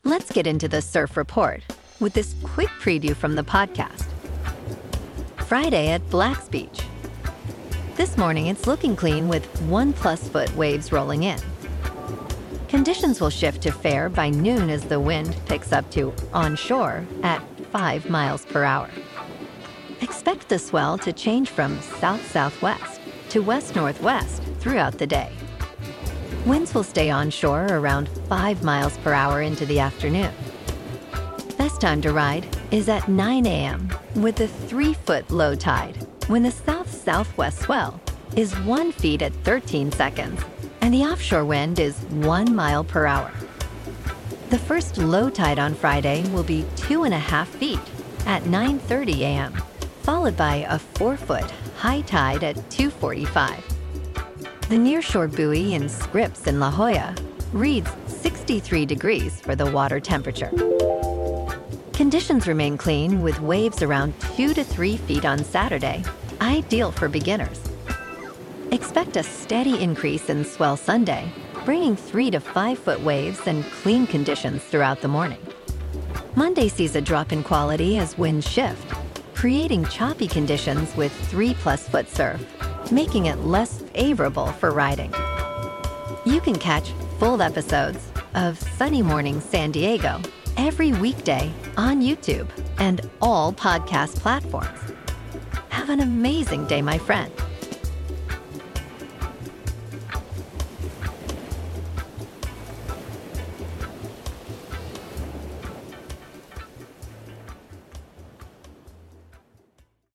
Let's get into the surf report with this quick preview from the podcast. Friday at Black's Beach. This morning, it's looking clean with 1+ foot waves rolling in. Conditions will shift to fair by noon as the wind picks up to onshore at 5 miles per hour. Expect the swell to change from south-southwest to west-northwest throughout the day. Winds will stay onshore around 5 miles per hour into the afternoon. Best time to ride is at 9 a.m. with a 3-foot low tide when the south-southwest swell is 1 foot at 13 seconds and the offshore wind is 1 mile per hour. The first low tide on Friday will be 2.5 feet at 9:30 a.m., followed by a 4-foot high tide at 2:45. The nearshore buoy in Scripps in La Jolla reads 63 degrees for the water temperature. Conditions remain clean with waves around 2 to 3 feet on Saturday, ideal for beginners. Expect a steady increase in swell Sunday, bringing 3 to 5 foot waves and clean conditions throughout the morning. Monday sees a drop in quality as winds shift, creating choppy conditions with 3+ foot surf, making it less favorable for riding. You can catch full episodes of Sunny Morning San Diego every weekday on YouTube and all podcast platforms. Have an amazing day, my friend.